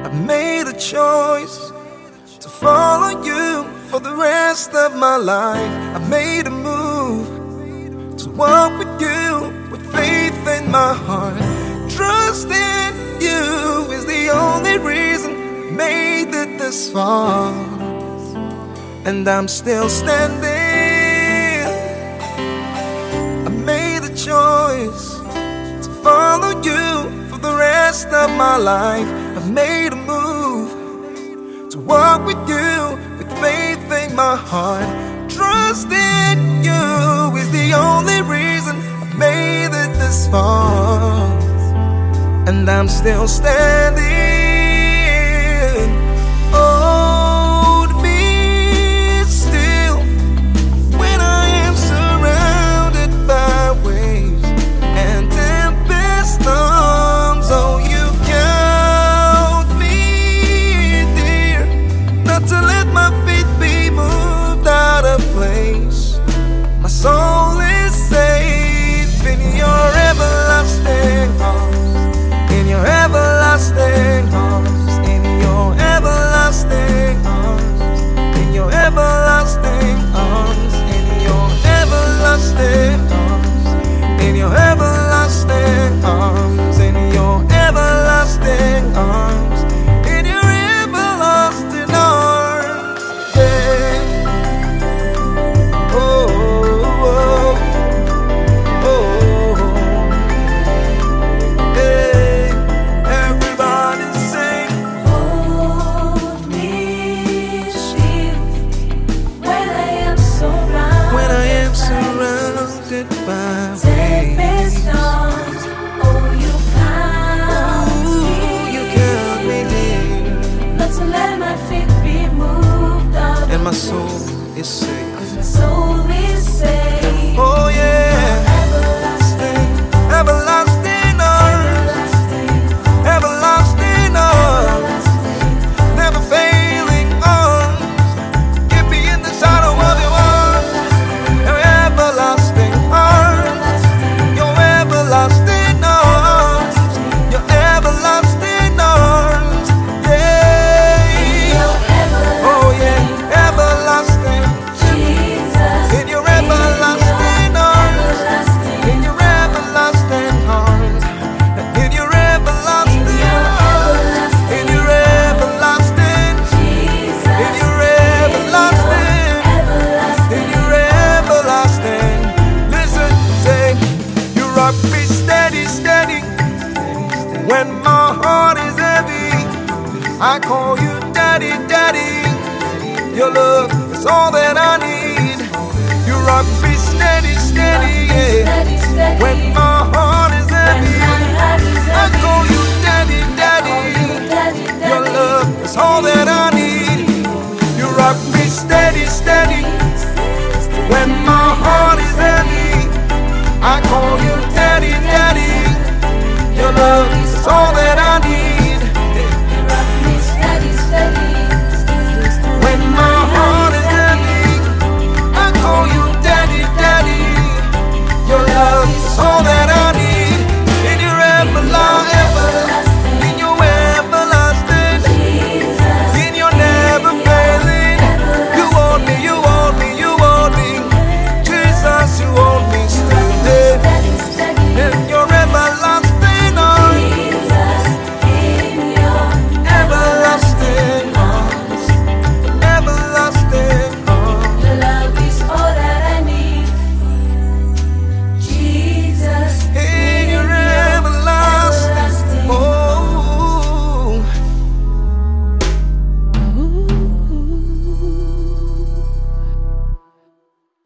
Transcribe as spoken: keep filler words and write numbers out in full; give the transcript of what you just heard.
I made a choice to follow you for the rest of my life. I made a move to walk with you with faith in my heart. Trust in you is the only reason I made it this far, and I'm still standing. I made a choice to follow you for the rest of my life. I've made a move to walk with you with faith in my heart. Trust in you is the only reason I made it this far, and I'm still standing. Hold me still when I am surrounded by waves and tempest storms. Oh, you count me dear, not to let my feet be moved out of place. My soul is safe in your everlasting arms, in your everlasting arms, in your everlasting arms, in your everlasting arms, in your everlasting arms, in your everlasting arms, in your everlasting arms, in your everlasting arms. Yeah. Oh, oh, oh, oh. Yeah. Everybody sing. Hold me still when I am surrounded, When I am surrounded by tempest waves, storms. Oh, you count ooh, me, you count me near, not to let my feet be moved out, and my soul is safe. 'cause my soul is safe. Oh yeah, Everlasting, everlasting arms, everlasting, everlasting arms, everlasting. never failing arms. Keep me in the shadow of your arms, your everlasting arms, your everlasting arms, your everlasting arms. Yeah. Oh yeah, everlasting. Jesus, In your everlasting arms, in your everlasting arms, in your everlasting arms, in your everlasting, in your everlasting, in your everlasting. Listen, say, you rock me steady, steady. When my heart is heavy, I call you daddy, daddy. Your love is all that I need. You rock me steady, steady, yeah. When my heart is heavy, I call you daddy, daddy. Your love is all that I